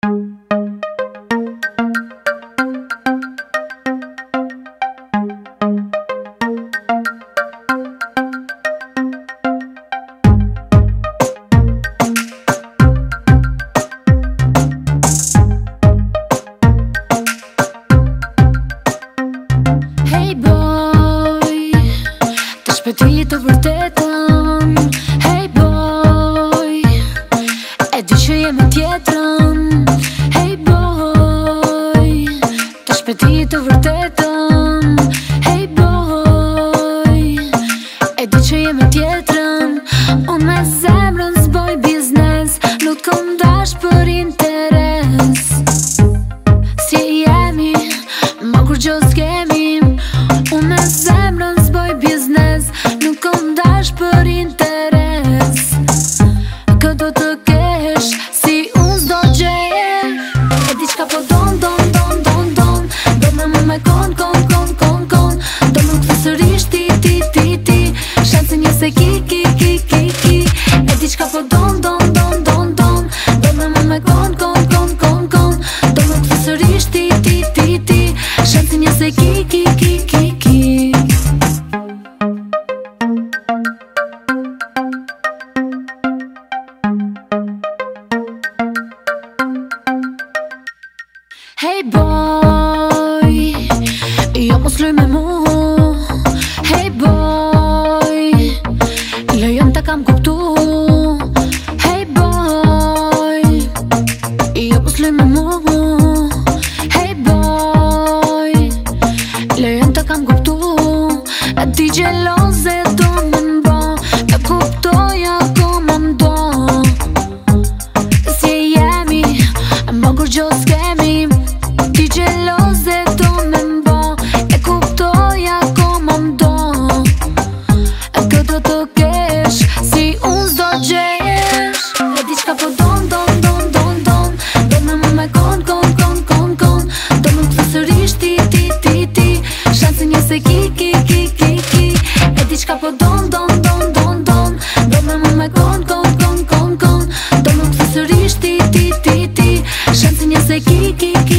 Hey boy, të shpëti të vërtetën. Hey boy, e di që jemi tjetrën. Hey boy, të shpëti të vërtetën. Hey boy, e di që jemi tjetrën. Unë me zemrën s'boj biznes, nuk kom dash për interes. Si jemi, ma kur gjo s'kemi. Unë me zemrën s'boj biznes, nuk kom dash për interes. Këto të kesh, si unë s'do gjesh. E di qka po don. Do me mu me kon. Do me këtë sërish ti. Shansin një se ki. E di qka po don. Do me mu me kon. Do me këtë sërish ti. Shansin një se ki. Hey boy, jo mos luj me mu. Hey boy, lejon ta kam kuptu. Hey boy, jo mos luj me mu. Hey boy, lejon ta kam kuptu. A ti gjeloze do me mbo, ta kuptoja ko me mdo. Si jemi, ma kur gjo s'kemi. Ti gjeloze do me mbo, e kuptoja ko më mdo. Këtë të kesh, si unë s'do gjesh. E di qka po don. Do me mu me kon. Do me këtë sërish ti. Shansin një se ki. E di qka po don. Do me mu me kon. Do me këtë sërish ti. Shansin një se ki.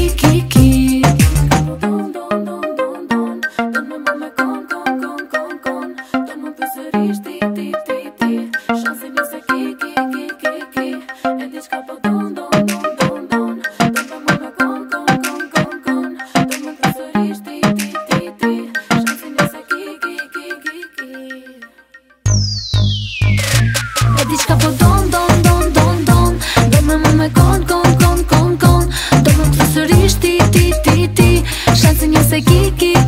E di qka po don. Do me mu me kon. Do me këtë sërish ti. Shansin një se ki.